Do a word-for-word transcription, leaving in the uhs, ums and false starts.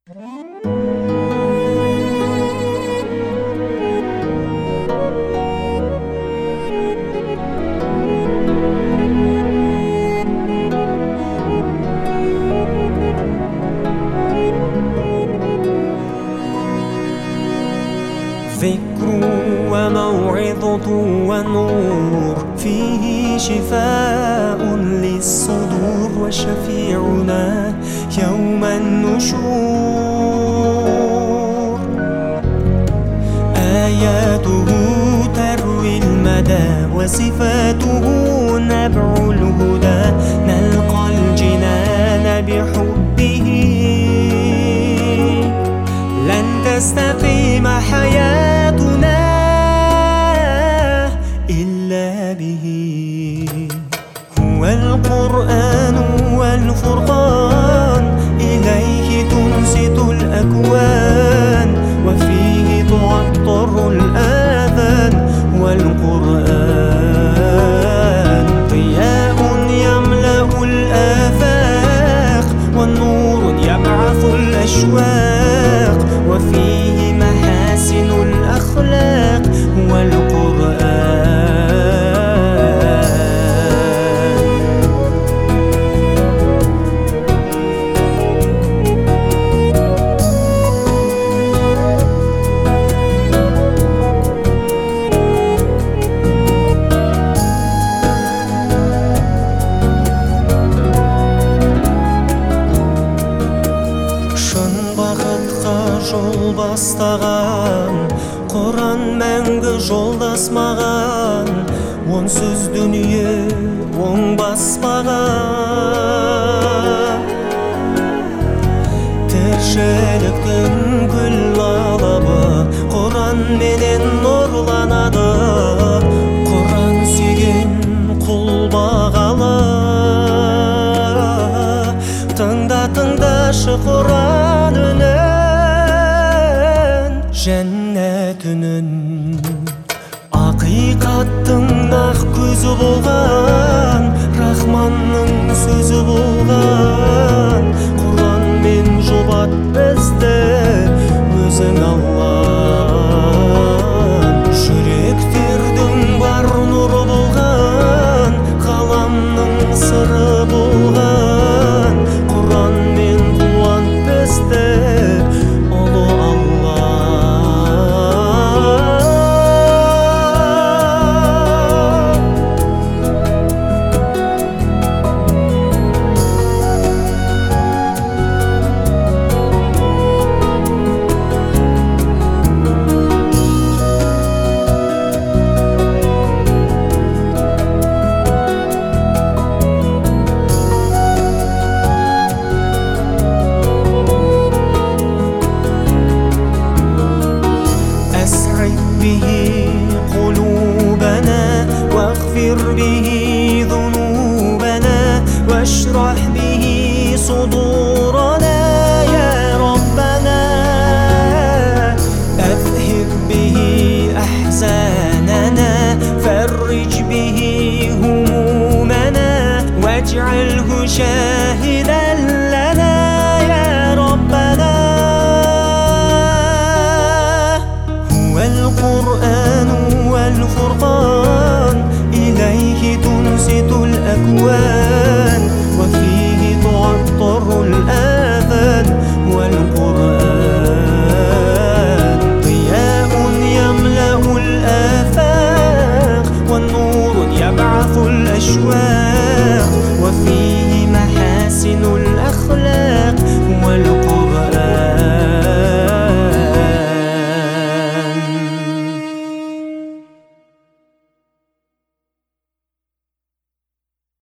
ذكر وموعظة ونور، فيه شفاء للصدور، وشفيعنا يوم النشور. آياته تروي المدى، وصفاته نبع الهدى، نلقى الجنان بحبه. لن تستقيم حياتنا إلا به. هو القرآن والفرقان، إليه تنصت الأكوان، وفيه تعطر الآذان. والقرآن ضياء يملأ الآفاق، والنور يبعث الأشواق، وفيه محاسن الأخلاق. هو القرآن. Шын бақытқа жол бастаған Құран мәңгі жолдас маған. Онсыз дүние оңбас маған. Тіршіліктің күл алабы Құран менен нұрланады. Құран сүйген құл бағалы. Тыңда, тыңдашы Құран үнін, жәннат үнін. Ақиқаттың ақ көзі болған, Рахманның сөзі болған.